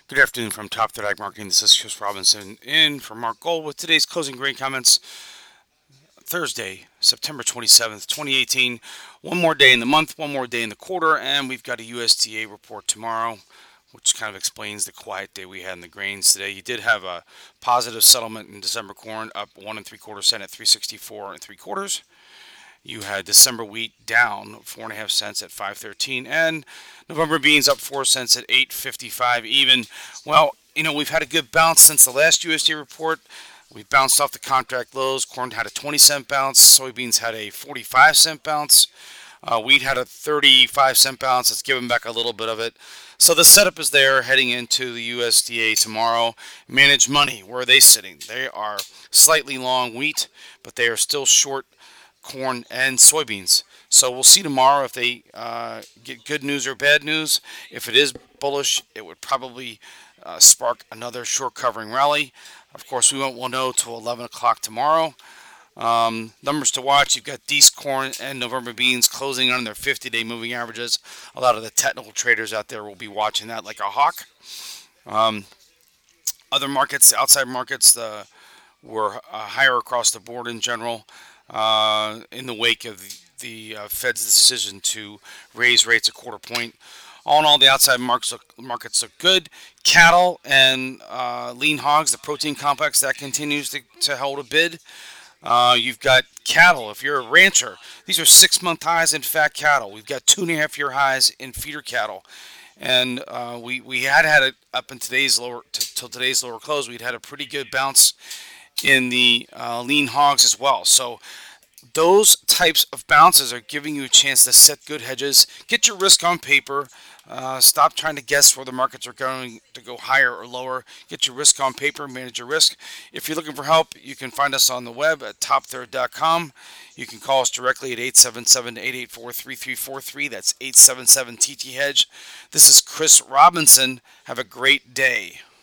Good afternoon from Top Third Ag Marketing. This is Chris Robinson in for Mark Gold with today's closing grain comments. Thursday, September 27th, 2018. One more day in the month, one more day in the quarter, and we've got a USDA report tomorrow, which kind of explains the quiet day we had in the grains today. You did have a positive settlement in December corn, up 1 3/4 cents at 364 and 3/4. You had December wheat down 4.5 cents at 5.13, and November beans up 4 cents at 8.55 even. Well, we've had a good bounce since the last USDA report. We bounced off the contract lows. Corn had a 20-cent bounce. Soybeans had a 45-cent bounce. Wheat had a 35-cent bounce. It's given back a little bit of it. So the setup is there heading into the USDA tomorrow. Managed money, where are they sitting? They are slightly long wheat, but they are still short corn and soybeans. So we'll see tomorrow if they get good news or bad news. If it is bullish, it would probably spark another short covering rally. Of course, we won't know till 11 o'clock tomorrow. Numbers to watch, you've got Dees corn and November beans closing on their 50-day moving averages. A lot of the technical traders out there will be watching that like a hawk. Other markets, outside markets, were higher across the board in general in the wake of the Fed's decision to raise rates a quarter point. All in all, the outside markets look good. Cattle and lean hogs, the protein complex, that continues to hold a bid. You've got cattle. If you're a rancher, these are 6-month highs in fat cattle. We've got 2.5-year highs in feeder cattle. And we had it up in today's lower till today's lower close. We'd had a pretty good bounce in the lean hogs as well. So those types of bounces are giving you a chance to set good hedges. Get your risk on paper. Stop trying to guess where the markets are going to go higher or lower. Get your risk on paper. Manage your risk. If you're looking for help, you can find us on the web at topthird.com. You can call us directly at 877-884-3343. That's 877-TT-HEDGE. This is Chris Robinson. Have a great day.